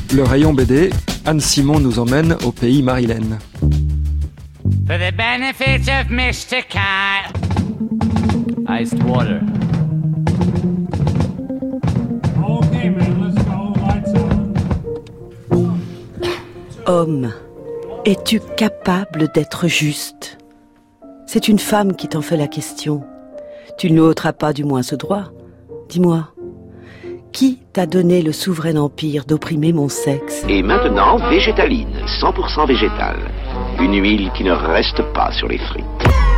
Le rayon BD, Anne Simon nous emmène au pays Marilène. For the benefit of Mr. Kyle. Iced water. Okay, man, let's go. Lights on. Homme, es-tu capable d'être juste ? C'est une femme qui t'en fait la question. Tu ne lui ôteras pas du moins ce droit. Dis-moi, qui t'a donné le souverain empire d'opprimer mon sexe ? Et maintenant, végétaline, 100% végétale. Une huile qui ne reste pas sur les frites.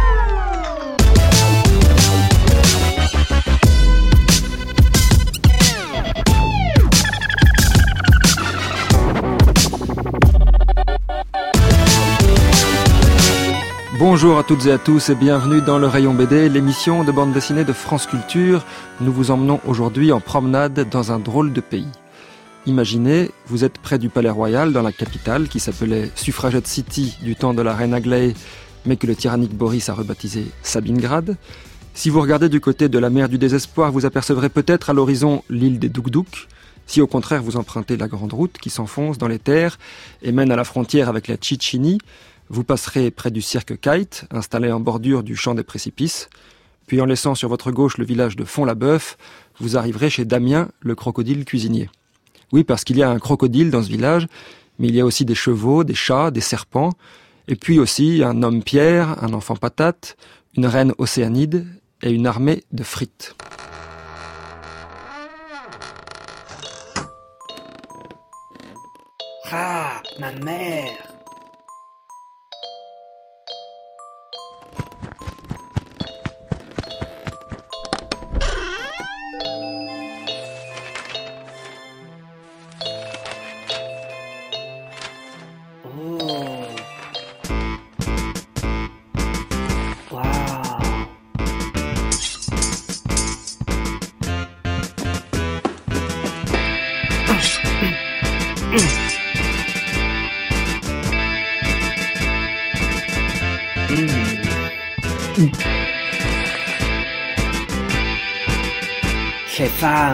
Bonjour à toutes et à tous et bienvenue dans le rayon BD, l'émission de bande dessinée de France Culture. Nous vous emmenons aujourd'hui en promenade dans un drôle de pays. Imaginez, vous êtes près du Palais Royal dans la capitale qui s'appelait Suffragette City du temps de la reine Aglaé, mais que le tyrannique Boris a rebaptisé Sabingrad. Si vous regardez du côté de la mer du désespoir, vous apercevrez peut-être à l'horizon l'île des Douk-Douk. Si au contraire vous empruntez la grande route qui s'enfonce dans les terres et mène à la frontière avec la Tchétchénie, vous passerez près du cirque Kite, installé en bordure du champ des précipices. Puis en laissant sur votre gauche le village de Font-la-Bœuf, vous arriverez chez Damien, le crocodile cuisinier. Oui, parce qu'il y a un crocodile dans ce village, mais il y a aussi des chevaux, des chats, des serpents, et puis aussi un homme pierre, un enfant patate, une reine océanide et une armée de frites. Ah, ma mère! Ces femmes,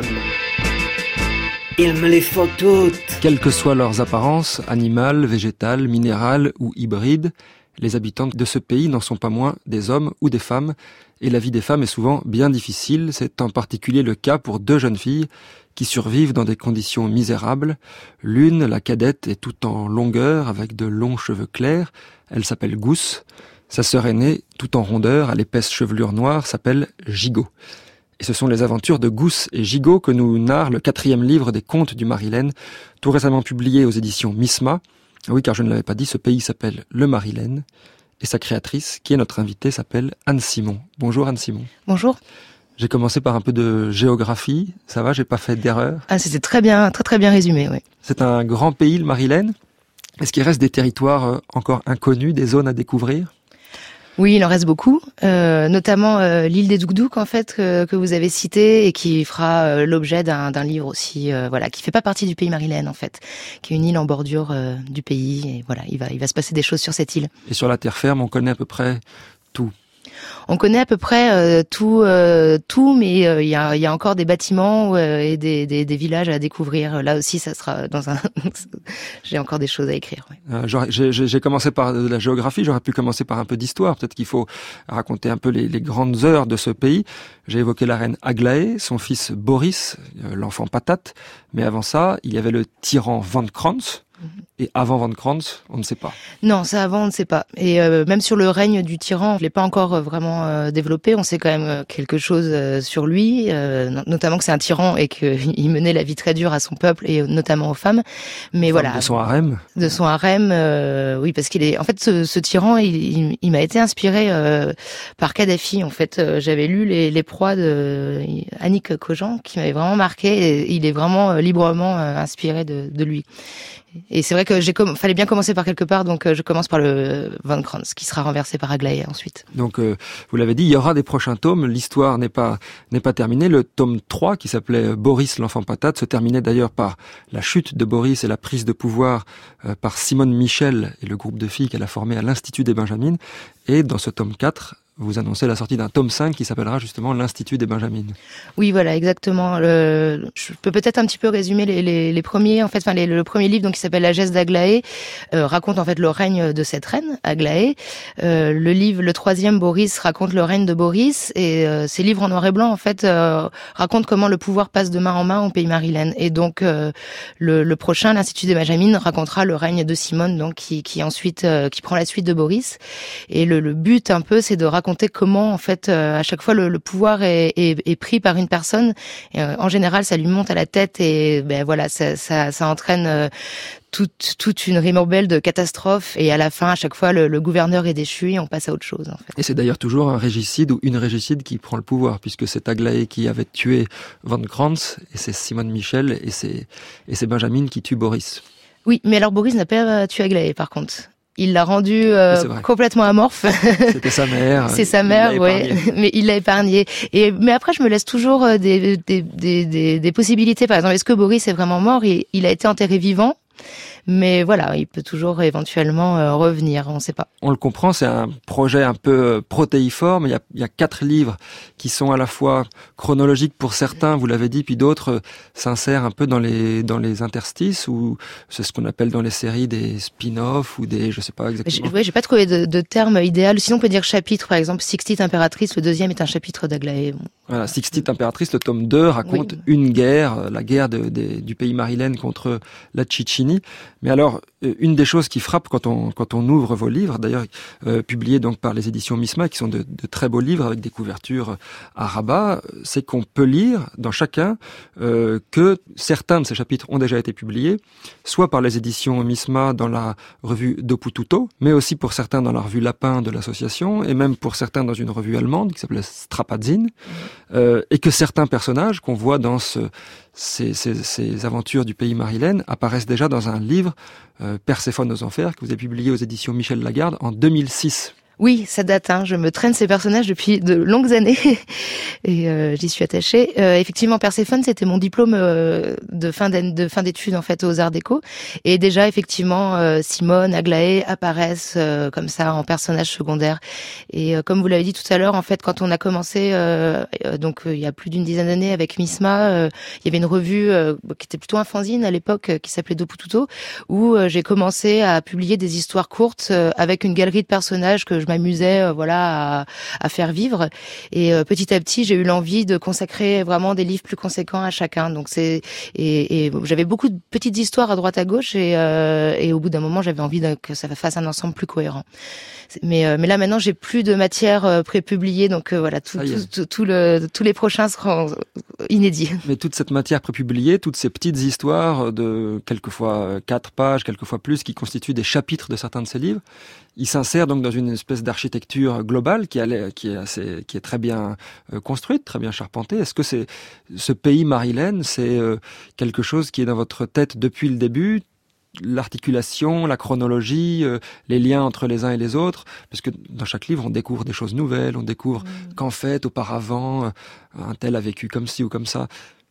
il me les faut toutes. Quelles que soient leurs apparences, animales, végétales, minérales ou hybrides, les habitants de ce pays n'en sont pas moins des hommes ou des femmes, et la vie des femmes est souvent bien difficile. C'est en particulier le cas pour deux jeunes filles qui survivent dans des conditions misérables. L'une, la cadette, est toute en longueur avec de longs cheveux clairs. Elle s'appelle Gousse. Sa sœur aînée, toute en rondeur, à l'épaisse chevelure noire, s'appelle Gigot. Et ce sont les aventures de Gousse et Gigot que nous narre le 4e livre des Contes du Marilène, tout récemment publié aux éditions Misma. Oui, car je ne l'avais pas dit, ce pays s'appelle le Marilène. Et sa créatrice, qui est notre invitée, s'appelle Anne Simon. Bonjour Anne Simon. Bonjour. J'ai commencé par un peu de géographie. Ça va, j'ai pas fait d'erreur. Ah, c'était très bien résumé, oui. C'est un grand pays, le Marilène. Est-ce qu'il reste des territoires encore inconnus, des zones à découvrir ? Oui, il en reste beaucoup, notamment l'île des Douk-Douk en fait que vous avez citée et qui fera l'objet d'un livre aussi, voilà, qui fait pas partie du pays Marilène en fait, qui est une île en bordure du pays et voilà, il va se passer des choses sur cette île. Et sur la terre ferme, on connaît à peu près tout. On connaît à peu près tout, mais il y a encore des bâtiments et des villages à découvrir. Là aussi, ça sera dans un. J'ai encore des choses à écrire. Ouais. J'ai commencé par de la géographie. J'aurais pu commencer par un peu d'histoire. Peut-être qu'il faut raconter un peu les grandes heures de ce pays. J'ai évoqué la reine Aglaé, son fils Boris, l'enfant patate. Mais avant ça, il y avait le tyran Van Krantz. Et avant Van Krantz, on ne sait pas. Non, ça avant, on ne sait pas. Et même sur le règne du tyran, je l'ai pas encore vraiment développé. On sait quand même quelque chose sur lui, notamment que c'est un tyran et qu'il menait la vie très dure à son peuple et notamment aux femmes. Mais voilà. De son harem. De son harem, oui, parce qu'il est. En fait, ce tyran, il m'a été inspiré par Kadhafi. En fait, j'avais lu les proies de Annick Cogent qui m'avait vraiment marqué. Et il est vraiment librement inspiré de lui. Et c'est vrai que fallait bien commencer par quelque part, donc je commence par le Van Krantz, qui sera renversé par Aglaé ensuite. Donc, vous l'avez dit, il y aura des prochains tomes. L'histoire n'est pas terminée. Le tome 3, qui s'appelait Boris l'enfant patate, se terminait d'ailleurs par la chute de Boris et la prise de pouvoir par Simone Michel et le groupe de filles qu'elle a formé à l'Institut des Benjamines. Et dans ce tome 4, vous annoncez la sortie d'un tome 5 qui s'appellera justement l'Institut des Benjamines. Oui, voilà, exactement. Je peux peut-être un petit peu résumer les premiers. En fait, le premier livre, donc qui s'appelle La Geste d'Aglaé, raconte en fait le règne de cette reine, Aglaé. Le troisième, Boris, raconte le règne de Boris. Et ces livres en noir et blanc, en fait, racontent comment le pouvoir passe de main en main au pays Maryland. Et donc, le prochain, l'Institut des Benjamines, racontera le règne de Simone, donc qui ensuite qui prend la suite de Boris. Et le but un peu, c'est de raconter comment en fait à chaque fois le pouvoir est pris par une personne. Et, en général, ça lui monte à la tête et voilà, ça entraîne toute une ribambelle de catastrophes. Et à la fin, à chaque fois, le gouverneur est déchu et on passe à autre chose. En fait. Et c'est d'ailleurs toujours un régicide ou une régicide qui prend le pouvoir, puisque c'est Aglaé qui avait tué Van Krantz et c'est Simone Michel et c'est Benjamin qui tue Boris. Oui, mais alors Boris n'a pas tué Aglaé par contre. Il l'a rendu complètement amorphe. C'était sa mère. C'est sa mère, oui. Mais il l'a épargné. Mais après, je me laisse toujours des possibilités. Par exemple, est-ce que Boris est vraiment mort ? Il a été enterré vivant. Mais voilà, il peut toujours éventuellement revenir, on ne sait pas. On le comprend, c'est un projet un peu protéiforme. Il y a 4 livres qui sont à la fois chronologiques pour certains, vous l'avez dit, puis d'autres s'insèrent un peu dans les interstices, ou c'est ce qu'on appelle dans les séries des spin-offs ou des, je sais pas exactement. J'ai pas trouvé de terme idéal. Sinon, on peut dire chapitre, par exemple, Sixtite impératrice, le deuxième est un chapitre d'Aglaé. Bon. Voilà, Sixtite impératrice, le tome 2 raconte une guerre, la guerre du pays Maryland contre la Tchétchénie. Mais alors, une des choses qui frappe quand on ouvre vos livres, d'ailleurs publiés donc par les éditions Misma, qui sont de très beaux livres avec des couvertures à rabat, c'est qu'on peut lire dans chacun que certains de ces chapitres ont déjà été publiés, soit par les éditions Misma dans la revue Dopututo, mais aussi pour certains dans la revue Lapin de l'association, et même pour certains dans une revue allemande qui s'appelle Strapazin, et que certains personnages qu'on voit dans ces aventures du pays Maryland apparaissent déjà dans un livre, Perséphone aux enfers, que vous avez publié aux éditions Michel Lagarde en 2006. Oui, ça date. Je me traîne ces personnages depuis de longues années et j'y suis attachée. Effectivement, Perséphone, c'était mon diplôme de fin d'études en fait aux Arts Déco. Et déjà, effectivement, Simone, Aglaé apparaissent comme ça en personnages secondaires. Et comme vous l'avez dit tout à l'heure, en fait, quand on a commencé, donc il y a plus d'une dizaine d'années avec Misma, il y avait une revue qui était plutôt un fanzine à l'époque, qui s'appelait Dopututo, où j'ai commencé à publier des histoires courtes avec une galerie de personnages que je m'amusais à faire vivre, et petit à petit j'ai eu l'envie de consacrer vraiment des livres plus conséquents à chacun. Donc j'avais beaucoup de petites histoires à droite à gauche et au bout d'un moment j'avais envie que ça fasse un ensemble plus cohérent. Mais là maintenant j'ai plus de matière prépubliée, donc voilà, tous les prochains seront inédits. Mais toute cette matière prépubliée, toutes ces petites histoires de quelquefois 4 pages, quelquefois plus, qui constituent des chapitres de certains de ces livres, ils s'insèrent donc dans une espèce d'architecture globale qui est très bien construite, très bien charpentée. Est-ce que ce pays Maryland, c'est quelque chose qui est dans votre tête depuis le début? L'articulation, la chronologie, les liens entre les uns et les autres, parce que dans chaque livre on découvre des choses nouvelles, on découvre qu'en fait auparavant un tel a vécu comme ci ou comme ça.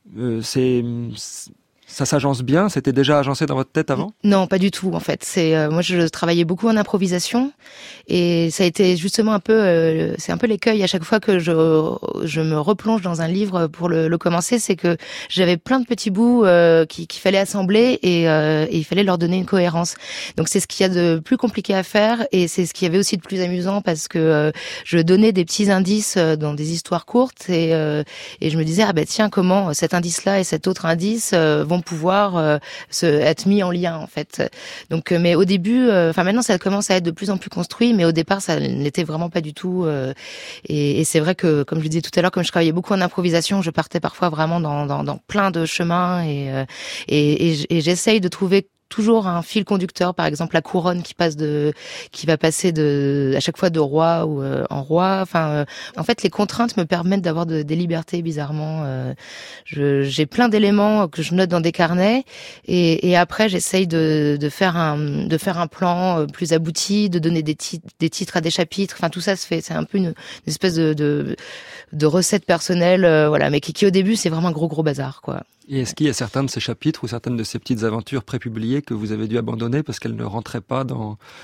Ça s'agence bien? C'était déjà agencé dans votre tête avant? Non, pas du tout en fait. Moi je travaillais beaucoup en improvisation et ça a été justement un peu c'est un peu l'écueil à chaque fois que je me replonge dans un livre pour le commencer, c'est que j'avais plein de petits bouts qu'il fallait assembler et il fallait leur donner une cohérence. Donc c'est ce qu'il y a de plus compliqué à faire et c'est ce qu'il y avait aussi de plus amusant, parce que je donnais des petits indices dans des histoires courtes et je me disais tiens, comment cet indice-là et cet autre indice vont pouvoir être mis en lien en fait. Donc mais au début, maintenant ça commence à être de plus en plus construit, mais au départ ça n'était vraiment pas du tout. Et c'est vrai que, comme je le disais tout à l'heure, comme je travaillais beaucoup en improvisation, je partais parfois vraiment dans plein de chemins et j'essaye de trouver toujours un fil conducteur, par exemple la couronne qui va passer à chaque fois de roi ou en roi. En fait, les contraintes me permettent d'avoir des libertés bizarrement. J'ai plein d'éléments que je note dans des carnets et après j'essaye de faire un plan plus abouti, de donner des titres à des chapitres. Tout ça se fait. C'est un peu une espèce de recette personnelle, mais qui au début c'est vraiment un gros bazar, quoi. Et est-ce qu'il y a certains de ces chapitres ou certaines de ces petites aventures prépubliées que vous avez dû abandonner parce qu'elles ne rentraient pas dans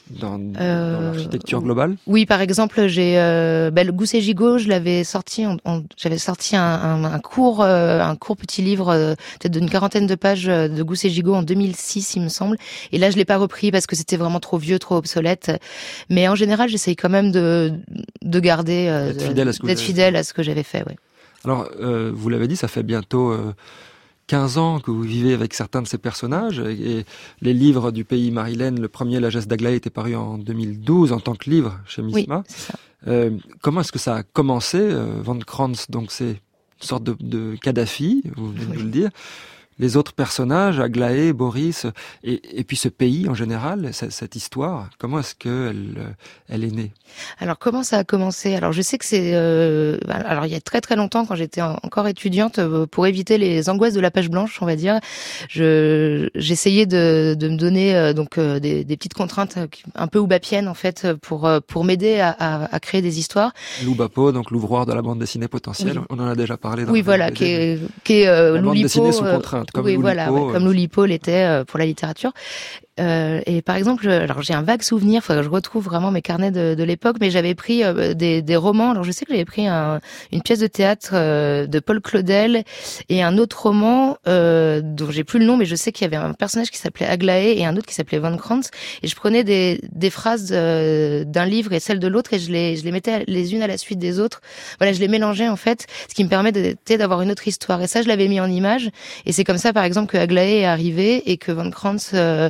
dans l'architecture globale? Oui, par exemple, j'ai le Goose et Gigot, je l'avais sorti, j'avais sorti un court petit livre, peut-être d'une 40aine de pages de Goose et Gigot en 2006, il me semble. Et là, je l'ai pas repris parce que c'était vraiment trop vieux, trop obsolète. Mais en général, j'essaye quand même de garder, d'être fidèle à ce que j'avais fait. Ouais. Alors, vous l'avez dit, ça fait bientôt 15 ans que vous vivez avec certains de ces personnages, et les livres du pays Marilyn, le premier, La Geste d'Aglaé, était paru en 2012 en tant que livre chez Misma. Oui, c'est ça. Comment est-ce que ça a commencé, Van Krantz? Donc c'est une sorte de Kadhafi, vous venez de nous le dire. Les autres personnages, Aglaé, Boris, et puis ce pays en général, cette histoire, comment est-ce qu'elle est née? Alors comment ça a commencé? Alors je sais que c'est alors il y a très très longtemps, quand j'étais encore étudiante, pour éviter les angoisses de la page blanche, on va dire, j'essayais de me donner des petites contraintes un peu oubapiennes en fait pour m'aider à créer des histoires. Loubapo, donc l'ouvroir de la bande dessinée potentielle, oui. On en a déjà parlé. Oui, voilà, qui est la bande dessinée sous contrainte. Comme oui, voilà, comme Loulipo l'était pour la littérature. Et par exemple, alors j'ai un vague souvenir, faut que je retrouve vraiment mes carnets de l'époque, mais j'avais pris des romans. Alors je sais que j'avais pris une pièce de théâtre de Paul Claudel et un autre roman dont j'ai plus le nom, mais je sais qu'il y avait un personnage qui s'appelait Aglaé et un autre qui s'appelait Van Krantz. Et je prenais des phrases d'un livre et celles de l'autre et je les mettais les unes à la suite des autres. Voilà, je les mélangeais en fait, ce qui me permettait d'avoir une autre histoire. Et ça, je l'avais mis en image. Et c'est comme ça, par exemple, que Aglaé est arrivé et que Van Krantz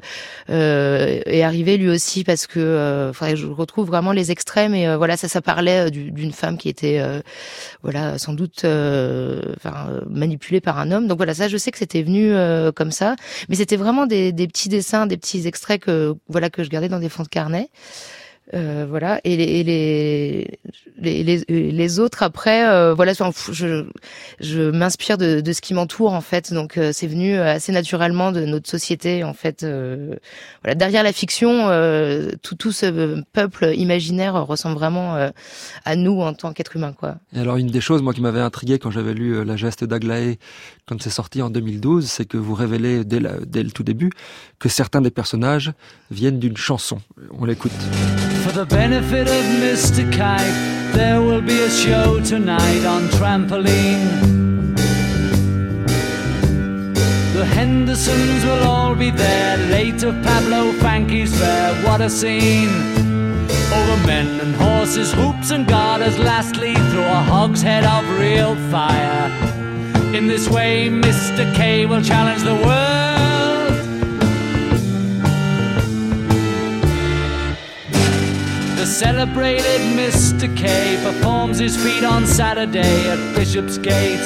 est arrivé lui aussi, parce que je retrouve vraiment les extrêmes. Et voilà, ça parlait d'une femme qui était voilà, sans doute manipulée par un homme. Donc voilà, ça, je sais que c'était venu comme ça, mais c'était vraiment des petits dessins, des petits extraits que je gardais dans des fonds de carnet. Voilà, et les autres après, voilà, je m'inspire de ce qui m'entoure en fait, donc c'est venu assez naturellement de notre société en fait. Voilà, derrière la fiction, tout ce peuple imaginaire ressemble vraiment à nous en tant qu'être humain, quoi. Et alors une des choses moi qui m'avait intrigué quand j'avais lu La Geste d'Aglaé quand c'est sorti en 2012, c'est que vous révélez dès le tout début que certains des personnages viennent d'une chanson. On l'écoute. For the benefit of Mr. Kite, there will be a show tonight on trampoline. The Hendersons will all be there, later Pablo Fanky's fair, what a scene. Over men and horses, hoops and garters, lastly through a hogshead of real fire. In this way Mr. K will challenge the world. The celebrated Mr. K performs his feat on Saturday at Bishopsgate.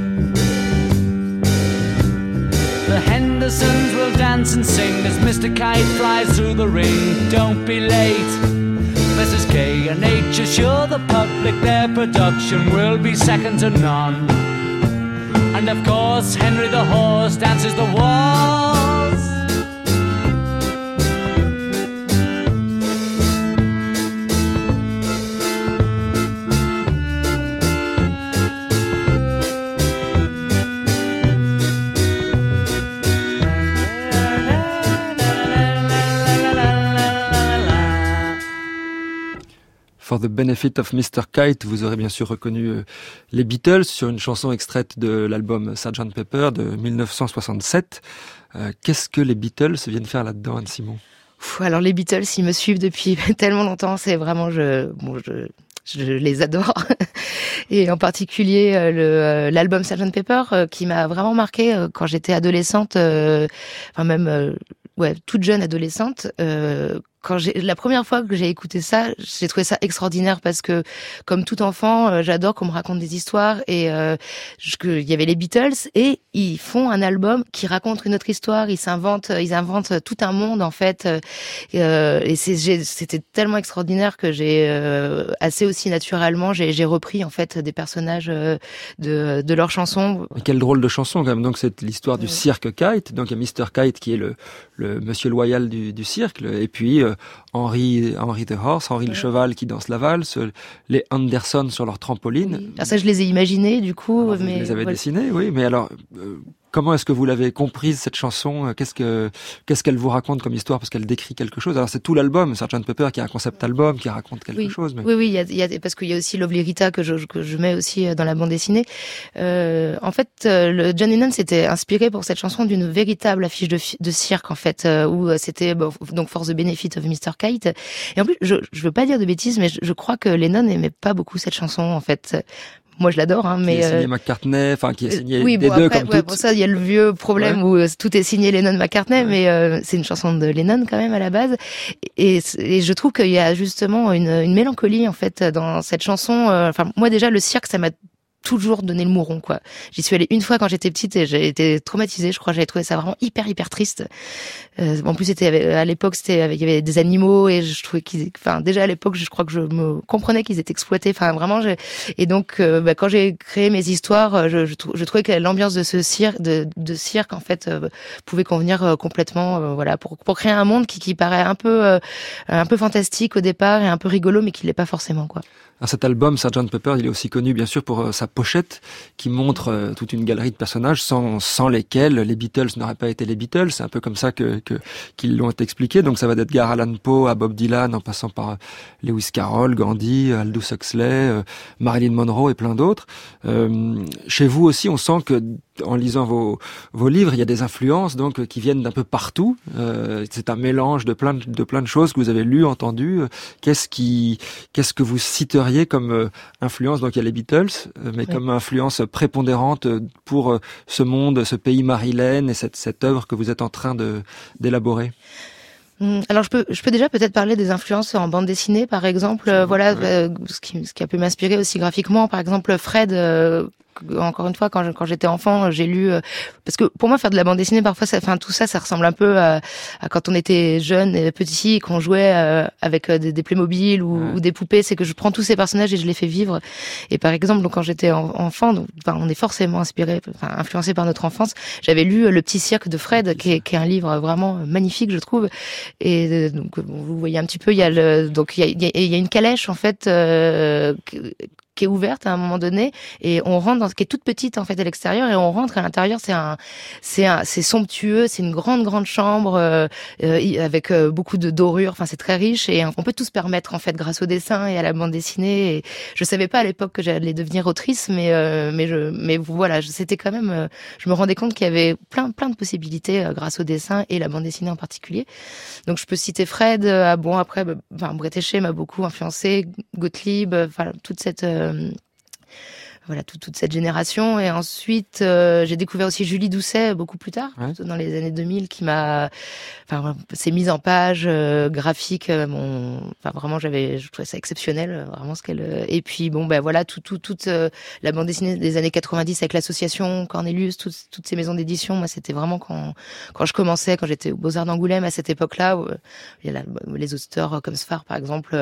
The Hendersons will dance and sing as Mr. Kite flies through the ring. Don't be late. Mrs. K and H assure the public their production will be second to none. And of course Henry the Horse dances the waltz. For the Benefit of Mr. Kite, vous aurez bien sûr reconnu les Beatles sur une chanson extraite de l'album Sgt. Pepper de 1967. Qu'est-ce que les Beatles viennent faire là-dedans, Anne-Simon ? Alors les Beatles, ils me suivent depuis tellement longtemps, c'est vraiment je les adore. Et en particulier l'album Sgt. Pepper qui m'a vraiment marqué quand j'étais adolescente, toute jeune adolescente. La première fois que j'ai écouté ça, j'ai trouvé ça extraordinaire parce que, comme tout enfant, j'adore qu'on me raconte des histoires et il y avait les Beatles et ils font un album qui raconte une autre histoire. Ils inventent tout un monde en fait. Et c'était tellement extraordinaire que j'ai assez aussi naturellement j'ai repris en fait des personnages de leurs chansons. Mais quelle drôle de chanson quand même. Donc c'est l'histoire du cirque Kite. Donc il y a Mr. Kite qui est le monsieur loyal du cirque et puis Henry the Horse, Henry le cheval qui danse la valse, les Anderson sur leur trampoline. Oui. Alors ça, je les ai imaginés, du coup. Alors, vous les avez dessinés, oui. Mais alors, Comment est-ce que vous l'avez comprise, cette chanson? Qu'est-ce qu'elle vous raconte comme histoire? Parce qu'elle décrit quelque chose. Alors, c'est tout l'album, Sgt Pepper, qui est un concept album, qui raconte quelque chose. Mais... Oui, il y a, parce qu'il y a aussi Lovely Rita que je mets aussi dans la bande dessinée. En fait, le John Lennon s'était inspiré pour cette chanson d'une véritable affiche de cirque, en fait, où c'était, donc, For the Benefit of Mr. Kite. Et en plus, je veux pas dire de bêtises, mais je crois que Lennon aimait pas beaucoup cette chanson, en fait. Moi, je l'adore, hein, mais... Qui est signé McCartney, enfin, qui est signé oui, des deux, après, comme toutes. Pour ça, il y a le vieux problème où tout est signé Lennon-McCartney, mais c'est une chanson de Lennon, quand même, à la base. Et je trouve qu'il y a justement une mélancolie, en fait, dans cette chanson. Enfin, moi, déjà, le cirque, ça m'a toujours donné le mouron, quoi. J'y suis allée une fois quand j'étais petite et j'ai été traumatisée, je crois. J'avais trouvé ça vraiment hyper triste. En plus, à l'époque, il y avait des animaux et je trouvais déjà à l'époque, je crois que je me comprenais qu'ils étaient exploités. Enfin, vraiment, et donc, quand j'ai créé mes histoires, je trouvais que l'ambiance de ce cirque, de cirque, en fait, pouvait convenir complètement, voilà, pour créer un monde qui paraît un peu fantastique au départ et un peu rigolo, mais qui l'est pas forcément, quoi. Alors cet album, Sgt Pepper, il est aussi connu bien sûr pour sa pochette qui montre toute une galerie de personnages sans lesquels les Beatles n'auraient pas été les Beatles. C'est un peu comme ça qu'ils l'ont expliqué. Donc ça va d'Edgar Allan Poe à Bob Dylan en passant par Lewis Carroll, Gandhi, Aldous Huxley, Marilyn Monroe et plein d'autres. Chez vous aussi, on sent que en lisant vos livres, il y a des influences donc qui viennent d'un peu partout. C'est un mélange de plein de choses que vous avez lues, entendues. Qu'est-ce que vous citeriez comme influence? Donc il y a les Beatles, mais comme influence prépondérante pour ce monde, ce pays Marilyn et cette œuvre que vous êtes en train d'élaborer. Alors je peux déjà peut-être parler des influences en bande dessinée, par exemple. Ce qui a pu m'inspirer aussi graphiquement, par exemple Fred. Encore une fois, quand j'étais enfant, j'ai lu parce que pour moi faire de la bande dessinée parfois, tout ça ressemble un peu à quand on était jeune et petit et qu'on jouait avec des Playmobil ou des poupées. C'est que je prends tous ces personnages et je les fais vivre. Et par exemple, donc quand j'étais enfant, on est forcément influencé par notre enfance. J'avais lu Le Petit Cirque de Fred, qui est un livre vraiment magnifique, je trouve. Et donc vous voyez un petit peu, il y a une calèche en fait. Qui est ouverte à un moment donné et on rentre qui est toute petite en fait à l'extérieur et on rentre à l'intérieur, c'est somptueux, c'est une grande chambre avec beaucoup de dorures, enfin c'est très riche et on peut tout se permettre en fait grâce au dessin et à la bande dessinée. Et je savais pas à l'époque que j'allais devenir autrice, mais voilà, c'était quand même je me rendais compte qu'il y avait plein de possibilités grâce au dessin et la bande dessinée en particulier. Donc je peux citer Fred, après Brett Eché m'a beaucoup influencé, Gottlieb, toute cette toute cette génération. Et ensuite, j'ai découvert aussi Julie Doucet beaucoup plus tard, dans les années 2000, qui m'a, ses mises en page graphiques, vraiment, je trouvais ça exceptionnel, vraiment ce qu'elle. Et puis toute la bande dessinée des années 90 avec l'association Cornelius, toutes ces maisons d'édition. Moi, c'était vraiment quand je commençais, quand j'étais aux Beaux-Arts d'Angoulême à cette époque-là, où il y a les auteurs comme Sfar, par exemple,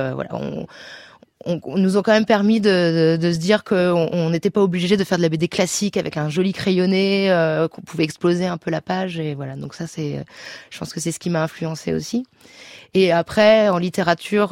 nous ont quand même permis de se dire qu'on n'était pas obligé de faire de la BD classique avec un joli crayonné, qu'on pouvait exploser un peu la page. Et voilà, donc ça je pense que c'est ce qui m'a influencé aussi. Et après, en littérature,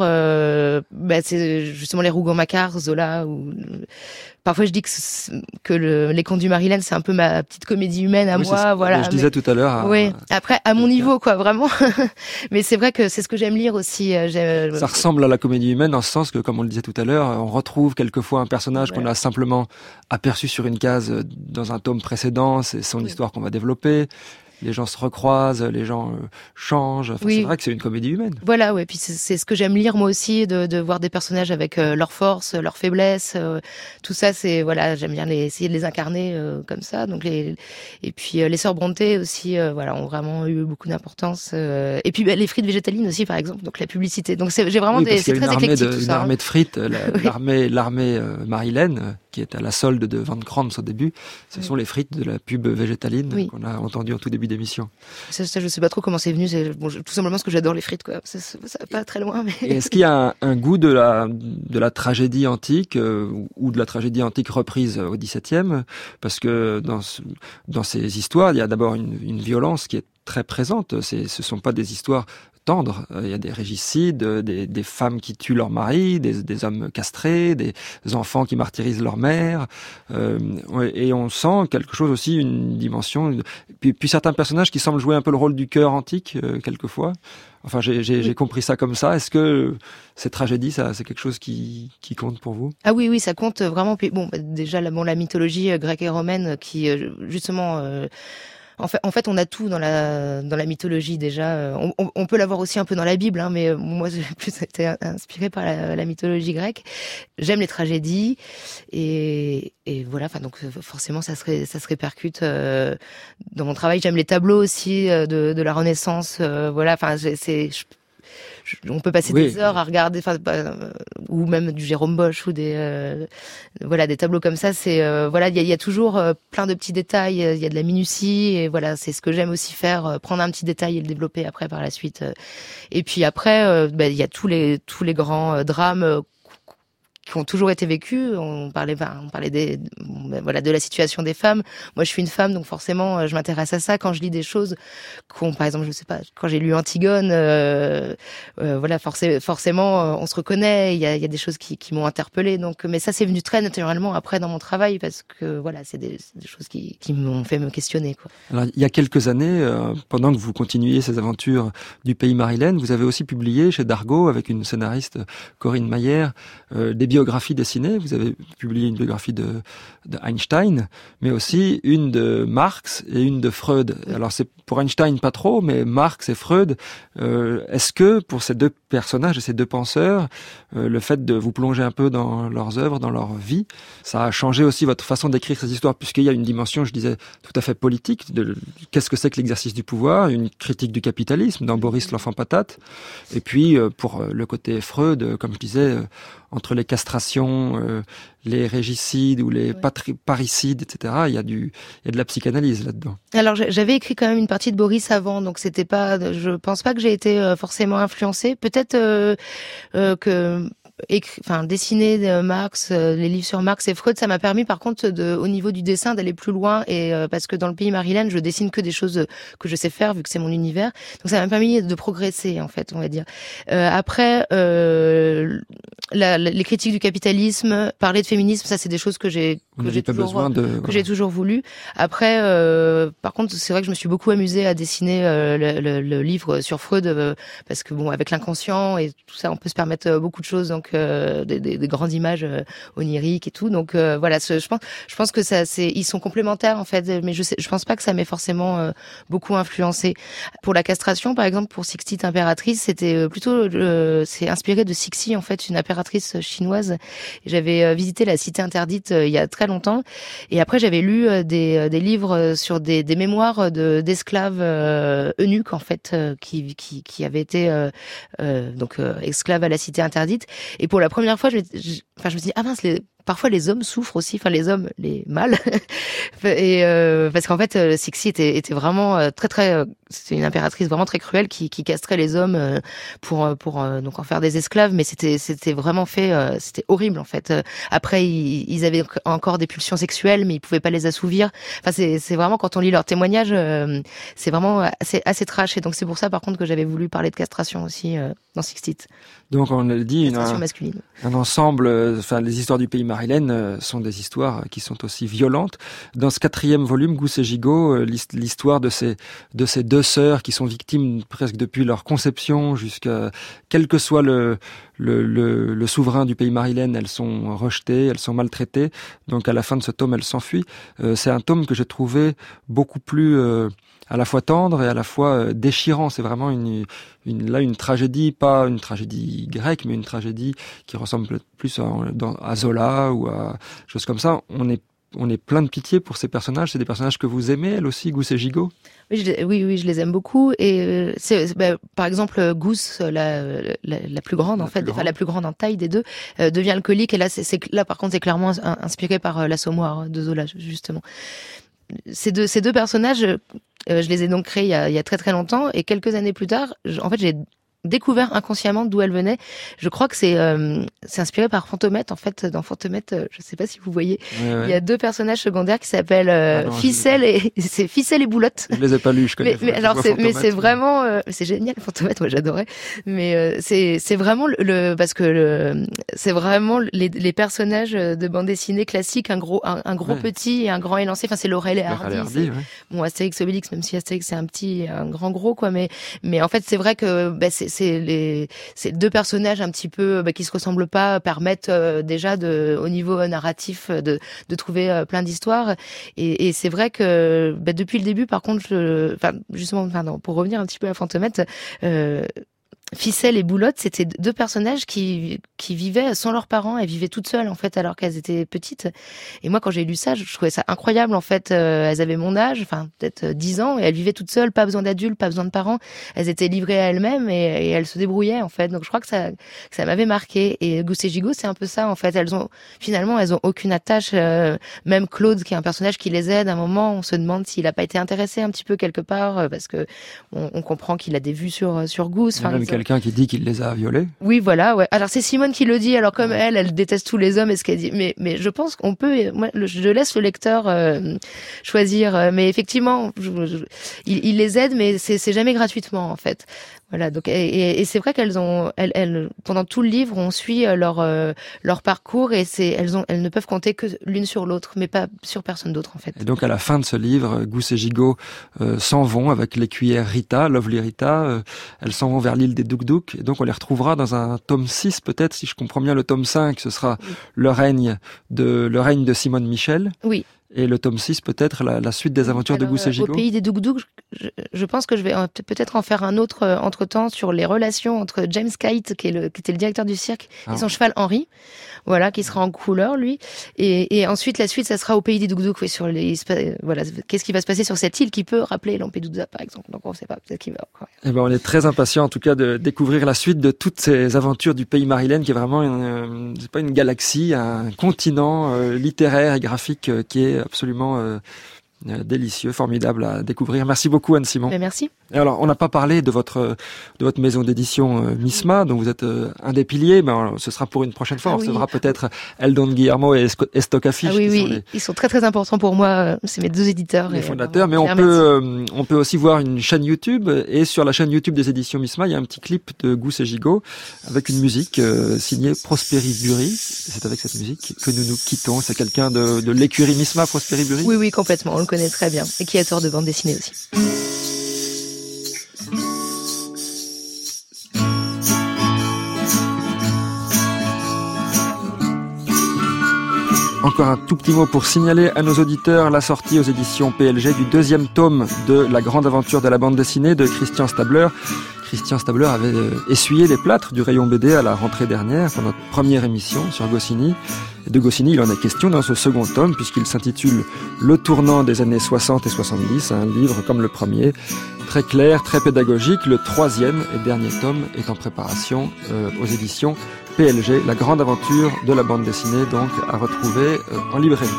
c'est justement les Rougon-Macquart, Zola. Parfois, je dis que Les Contes du Marilyn, c'est un peu ma petite comédie humaine à moi. Voilà. Je disais tout à l'heure. Oui. Après, à mon niveau, quoi, vraiment. Mais c'est vrai que c'est ce que j'aime lire aussi. Ça ressemble à la comédie humaine dans ce sens que, comme on le disait tout à l'heure, on retrouve quelquefois un personnage qu'on a simplement aperçu sur une case dans un tome précédent. C'est son histoire qu'on va développer. Les gens se recroisent, les gens changent. C'est vrai que c'est une comédie humaine. Voilà, ouais. Puis c'est ce que j'aime lire moi aussi, de voir des personnages avec leurs forces, leurs faiblesses, tout ça. J'aime bien essayer de les incarner comme ça. Donc et puis les sœurs Brontë aussi, ont vraiment eu beaucoup d'importance. Et puis les frites végétalines aussi, par exemple. Donc la publicité. Donc j'ai vraiment c'est très éclectique tout ça. Une armée de frites, l'armée Marilyn, qui est à la solde de Van Krantz au début. Ce sont les frites de la pub végétaline qu'on a entendu au tout début d'émission. Ça, je sais pas trop comment c'est venu. Tout simplement parce que j'adore les frites, quoi. Ça va pas très loin, mais. Et est-ce qu'il y a un goût de la tragédie antique ou de la tragédie antique reprise au XVIIe? Parce que dans ces histoires, il y a d'abord une violence qui est très présente. Ce sont pas des histoires tendre. Il y a des régicides, des femmes qui tuent leur mari, des hommes castrés, des enfants qui martyrisent leur mère. Et on sent quelque chose aussi, une dimension. Puis certains personnages qui semblent jouer un peu le rôle du cœur antique, quelquefois. Enfin, j'ai compris ça comme ça. Est-ce que ces tragédies, ça, c'est quelque chose qui compte pour vous? Ah oui, ça compte vraiment. Puis bon, déjà, la mythologie grecque et romaine qui, justement, en fait, on a tout dans la mythologie déjà. On peut l'avoir aussi un peu dans la Bible, hein, mais moi, j'ai plus été inspirée par la mythologie grecque. J'aime les tragédies et voilà. Enfin, donc forcément, ça se répercute dans mon travail. J'aime les tableaux aussi de la Renaissance. Voilà. Enfin, on peut passer des heures à regarder, ou même du Jérôme Bosch ou des tableaux comme ça. C'est il y a toujours plein de petits détails, il y a de la minutie et voilà, c'est ce que j'aime aussi faire, prendre un petit détail et le développer après par la suite. Et puis après, il y a tous les grands drames qui ont toujours été vécus. On parlait de la situation des femmes. Moi, je suis une femme, donc forcément, je m'intéresse à ça. Quand je lis des choses, par exemple, je sais pas, quand j'ai lu Antigone, forcément, on se reconnaît. Il y a des choses qui m'ont interpellée. Donc, mais ça, c'est venu très naturellement après dans mon travail parce que voilà, c'est des choses qui m'ont fait me questionner, quoi. Alors, il y a quelques années, pendant que vous continuiez ces aventures du pays Marilène, vous avez aussi publié chez Dargaud avec une scénariste Corinne Mayer des biographies dessinées. Vous avez publié une biographie de Einstein, mais aussi une de Marx et une de Freud. Alors c'est pour Einstein pas trop, mais Marx et Freud, est-ce que pour ces deux personnages et ces deux penseurs, le fait de vous plonger un peu dans leurs œuvres, dans leur vie, ça a changé aussi votre façon d'écrire ces histoires, puisqu'il y a une dimension, je disais, tout à fait politique, de qu'est-ce que c'est que l'exercice du pouvoir, une critique du capitalisme dans Boris l'enfant patate, et puis pour le côté Freud, comme je disais, entre les castrations, les régicides ou les parricides, etc. Il y a de la psychanalyse là-dedans. Alors j'avais écrit quand même une partie de Boris avant, donc c'était pas, je pense pas que j'ai été forcément influencée. Peut-être que dessiner Marx, les livres sur Marx et Freud, ça m'a permis par contre au niveau du dessin d'aller plus loin et parce que dans le pays Marilène, je dessine que des choses que je sais faire vu que c'est mon univers. Donc ça m'a permis de progresser en fait, on va dire. Après les critiques du capitalisme, parler de féminisme, ça c'est des choses que j'ai toujours voulu. Après par contre, c'est vrai que je me suis beaucoup amusée à dessiner le livre sur Freud parce que bon, avec l'inconscient et tout ça, on peut se permettre beaucoup de choses, donc des grandes images oniriques et tout. Donc voilà, je pense que ils sont complémentaires en fait, mais je pense pas que ça m'ait forcément beaucoup influencé. Pour la castration, par exemple, pour Sixtite impératrice, c'était plutôt c'est inspiré de Cixi en fait, une impératrice chinoise. J'avais visité la cité interdite il y a très longtemps, et après j'avais lu des livres sur des mémoires d'esclaves eunuques en fait, qui avaient été esclaves à la cité interdite. Et pour la première fois, je me suis dit, ah mince, parfois les hommes souffrent aussi, enfin les hommes, les mâles, et parce qu'en fait Cixi était vraiment très c'était une impératrice vraiment très cruelle qui castrait les hommes pour donc en faire des esclaves, mais c'était vraiment fait, c'était horrible en fait. Après ils avaient encore des pulsions sexuelles, mais ils pouvaient pas les assouvir. Enfin c'est vraiment, quand on lit leurs témoignages, c'est vraiment assez trash, et donc c'est pour ça par contre que j'avais voulu parler de castration aussi dans Sixtite. Donc on l'a dit, masculine. Un ensemble, les histoires du pays Marilène sont des histoires qui sont aussi violentes. Dans ce 4e volume, Gousse et Gigot, l'histoire de ces deux sœurs qui sont victimes presque depuis leur conception jusqu'à, quel que soit le souverain du pays Marilène, elles sont rejetées, elles sont maltraitées. Donc à la fin de ce tome, elles s'enfuient. C'est un tome que j'ai trouvé beaucoup plus à la fois tendre et à la fois déchirant. C'est vraiment une tragédie, pas une tragédie grecque, mais une tragédie qui ressemble plus à Zola ou à choses comme ça. On est plein de pitié pour ces personnages. C'est des personnages que vous aimez, elle aussi, Gousse et Gigot? Oui, je les aime beaucoup. Et par exemple, Gousse, la plus grande en fait, la plus grande en taille des deux, devient alcoolique. Et là, par contre, c'est clairement inspiré par l'Assommoir de Zola, justement. Ces deux personnages, je les ai donc créés il y a très très longtemps, et quelques années plus tard, en fait, découvert inconsciemment d'où elle venait. Je crois que c'est inspiré par Fantomette. En fait, dans Fantomette, je sais pas si vous voyez, il y a 2 personnages secondaires qui s'appellent Ficelle et Boulotte. Je les ai pas lus, je connais. Mais c'est vraiment, c'est génial Fantomette, moi j'adorais. Mais c'est vraiment c'est vraiment les personnages de bande dessinée classique, un gros petit et un grand élancé. Enfin, c'est Laurel et Hardy. Bon, Astérix Obélix, même si Astérix c'est un grand gros quoi, mais en fait c'est vrai que ces 2 personnages un petit peu qui se ressemblent pas permettent déjà au niveau narratif de trouver plein d'histoires et c'est vrai que depuis le début par contre pour revenir un petit peu à Fantomette, Ficelle et Boulotte, c'était 2 personnages qui vivaient sans leurs parents. Elles vivaient toutes seules, en fait, alors qu'elles étaient petites. Et moi, quand j'ai lu ça, je trouvais ça incroyable, en fait. Elles avaient mon âge, enfin, peut-être 10 ans, et elles vivaient toutes seules, pas besoin d'adultes, pas besoin de parents. Elles étaient livrées à elles-mêmes et elles se débrouillaient, en fait. Donc, je crois que ça m'avait marqué. Et Gousse et Gigot, c'est un peu ça, en fait. Elles ont aucune attache. Même Claude, qui est un personnage qui les aide, à un moment, on se demande s'il a pas été intéressé un petit peu quelque part, parce que on comprend qu'il a des vues sur Gousse. Quelqu'un qui dit qu'il les a violés. Oui, voilà, ouais. Alors c'est Simone qui le dit. Alors comme elle déteste tous les hommes et ce qu'elle dit. Mais je pense qu'on peut. Moi, je laisse le lecteur choisir. Mais effectivement, il les aide, mais c'est jamais gratuitement en fait. Voilà. Donc et c'est vrai qu'elles pendant tout le livre, on suit leur parcours et elles ne peuvent compter que l'une sur l'autre, mais pas sur personne d'autre en fait. Et donc à la fin de ce livre, Gousse et Gigot s'en vont avec l'écuyère Rita, Lovely Rita. Elles s'en vont vers l'île des Douk-Douk. Et donc on les retrouvera dans un tome 6 peut-être, si je comprends bien. Le tome 5, ce sera le règne de Simone Michel. Oui. Et le tome 6, peut-être la suite des aventures de Gousse et Gigot. Au pays des Douk-Douk, je pense que je vais peut-être en faire un autre entre-temps sur les relations entre James Kite, qui était le directeur du cirque, et son cheval Henri, voilà, qui sera en couleur, lui. Et ensuite, la suite, ça sera au pays des Douk-Douk, oui, voilà, qu'est-ce qui va se passer sur cette île qui peut rappeler Lampedusa, par exemple. Donc, on ne sait pas, peut-être qu'il va encore. Eh ben, on est très impatients, en tout cas, de découvrir la suite de toutes ces aventures du pays Marilène, qui est vraiment c'est pas une galaxie, un continent littéraire et graphique qui est absolument délicieux, formidable à découvrir. Merci beaucoup Anne-Simon. Merci. Et alors, on n'a pas parlé de votre maison d'édition Misma, dont vous êtes un des piliers. Ben, ce sera pour une prochaine fois. On recevra peut-être Eldon Guillermo et Stocafiche. Ils sont très très importants pour moi. C'est mes 2 éditeurs. Les fondateurs. Mais on peut aussi voir une chaîne YouTube. Et sur la chaîne YouTube des éditions Misma, il y a un petit clip de Gousse et Gigot avec une musique signée Prosperi Bury. C'est avec cette musique que nous nous quittons. C'est quelqu'un de l'écurie Misma, Prosperi Bury? Oui, complètement. On le connaît très bien. Et qui est auteur de bande dessinée aussi. Encore un tout petit mot pour signaler à nos auditeurs la sortie aux éditions PLG du 2e tome de La Grande Aventure de la bande dessinée de Christian Stabler. Christian Stabler avait essuyé les plâtres du rayon BD à la rentrée dernière pour notre première émission sur Goscinny. Et de Goscinny, il en est question dans ce second tome puisqu'il s'intitule Le tournant des années 60 et 70, un livre comme le premier, très clair, très pédagogique. Le 3e et dernier tome est en préparation aux éditions PLG, La Grande Aventure de la bande dessinée, donc à retrouver en librairie.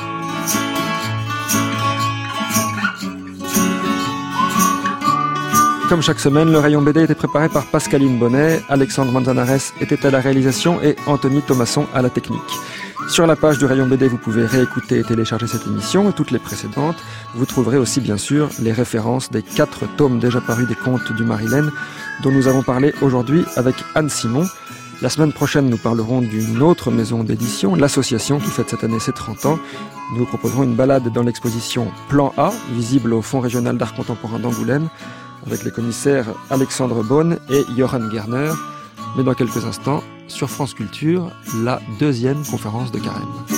Comme chaque semaine, le rayon BD était préparé par Pascaline Bonnet, Alexandre Manzanares était à la réalisation et Anthony Thomasson à la technique. Sur la page du rayon BD, vous pouvez réécouter et télécharger cette émission et toutes les précédentes. Vous trouverez aussi bien sûr les références des 4 tomes déjà parus des contes du Marilène dont nous avons parlé aujourd'hui avec Anne-Simon. La semaine prochaine, nous parlerons d'une autre maison d'édition, l'association qui fête cette année ses 30 ans. Nous vous proposerons une balade dans l'exposition Plan A, visible au Fonds régional d'art contemporain d'Angoulême, avec les commissaires Alexandre Bonne et Johan Gerner. Mais dans quelques instants, sur France Culture, la 2e conférence de Carême.